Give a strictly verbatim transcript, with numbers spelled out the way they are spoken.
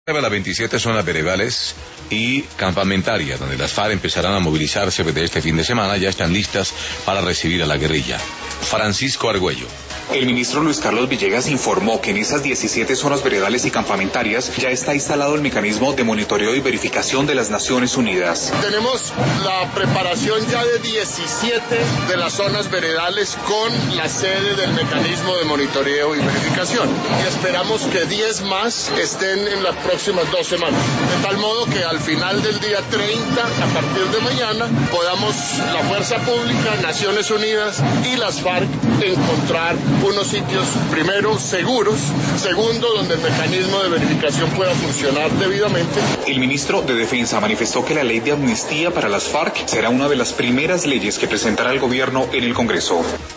Las veintisiete zonas veredales y campamentarias, donde las FARC empezarán a movilizarse desde este fin de semana, ya están listas para recibir a la guerrilla. Francisco Argüello. El ministro Luis Carlos Villegas informó que en esas diecisiete zonas veredales y campamentarias ya está instalado el mecanismo de monitoreo y verificación de las Naciones Unidas. Tenemos la preparación ya de diecisiete de las zonas veredales con la sede del mecanismo de monitoreo y verificación. Y esperamos que diez más estén en las próximas dos semanas. De tal modo que al final del día treinta, a partir de mañana, podamos la Fuerza Pública, Naciones Unidas y las FARC encontrar unos sitios, primero, seguros, segundo, donde el mecanismo de verificación pueda funcionar debidamente. El ministro de Defensa manifestó que la ley de amnistía para las FARC será una de las primeras leyes que presentará el gobierno en el Congreso.